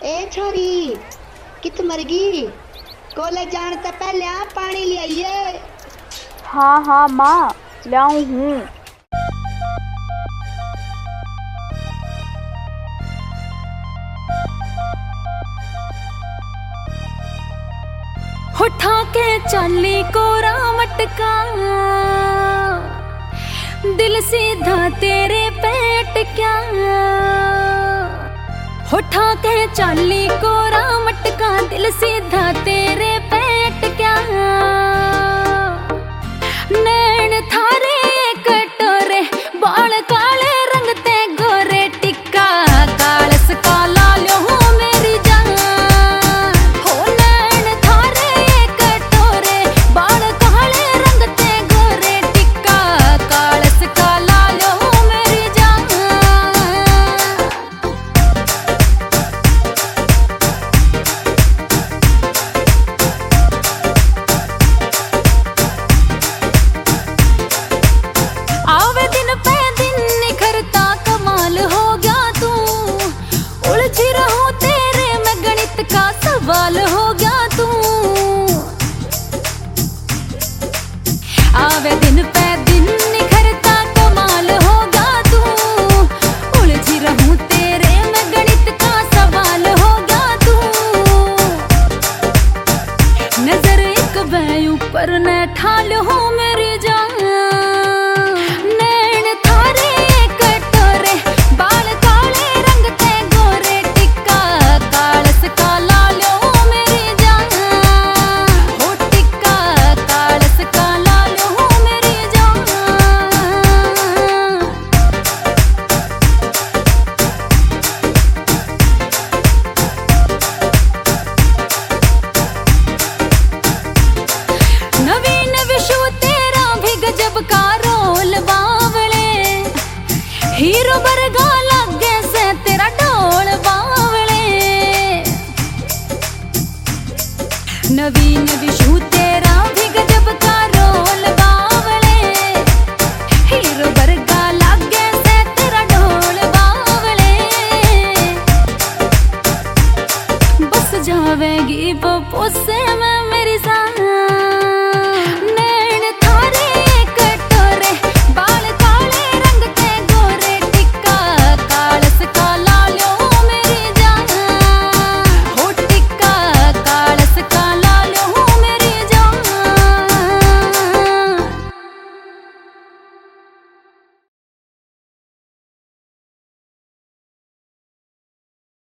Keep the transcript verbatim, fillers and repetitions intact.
ए छोरी कित मर गई? कॉलेज जाने से पहले आ पानी ले आइए। हाँ हाँ माँ लाऊं हूँ। उठा के चाली कोरा मटका, दिल सीधा तेरे पेट क्या। उठा के चाली कोरा मटका, दिल सीधा तेरे पेट क्या। नैन थारे कटोरे, बाल काले रंग ते गोरे, टिक्का कालस काला लो मेरी जान। हो नैन थारे कटोरे, बाल काले रंग ते गोरे, टिक्का कालस काला लो मेरी जान। आवे दिन पे दिन निखरता कमाल हो गया तू, उलझी रहूं तेरे में गणित का सवाल हो गया तू। आवे दिन पे दिन निखरता कमाल हो गया तू, उलझी रहूं तेरे में गणित का सवाल हो गया तू। नजर एक बै ऊपर न ठाल हो मेरी जान। नैन थारे कटोरे, बाल काले रंग ते गोरे, टिक्का कालस काला लो मेरी जान। हो टिक्का कालस काला लो मेरी जान। नवीन विशु तेरा भी गजब का रोल बावले, हीरो बरगा लगे से तेरा ढोल बावले। नवीन विशु तेरा भी गजब का रोल बावले, हीरो बरगा लगे से तेरा ढोल बावले। बस जावेगी पप्पू से मैं